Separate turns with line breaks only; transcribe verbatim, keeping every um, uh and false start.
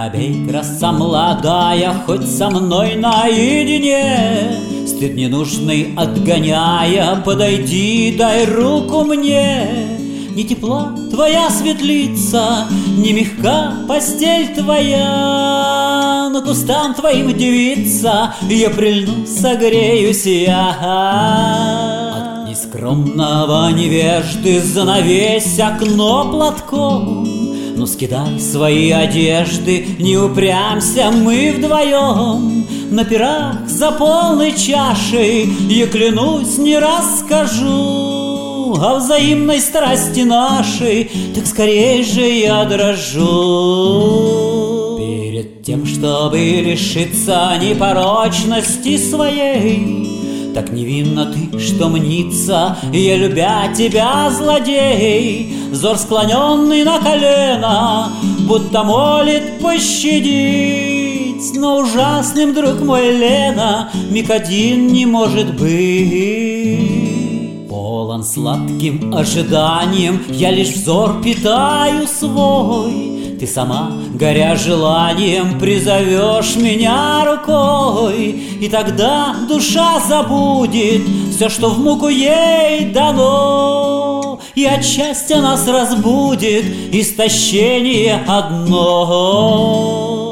Робей, краса молодая, хоть со мной наедине, стыд ненужный отгоняя, подойди, дай руку мне. Не тепла твоя светлица, не мягка постель твоя, но кустам твоим девица я прильну, согреюсь я. От нескромного невежды занавесь окно платком, ну скидай свои одежды, не упрямься, мы вдвоем. На пирах за полной чашей я клянусь, не расскажу о взаимной страсти нашей, так скорее же я дрожу. Перед тем, чтобы лишиться непорочности своей, так невинно ты, что мнится, я, любя тебя, злодей, взор склоненный на колено, будто молит пощадить. Но ужасным, друг мой, Лена, миг один не может быть. Полон сладким ожиданием, я лишь взор питаю свой. Ты сама, горя желанием, призовешь меня рукой, и тогда душа забудет все, что в муку ей дано, и от счастья нас разбудит истощение одно.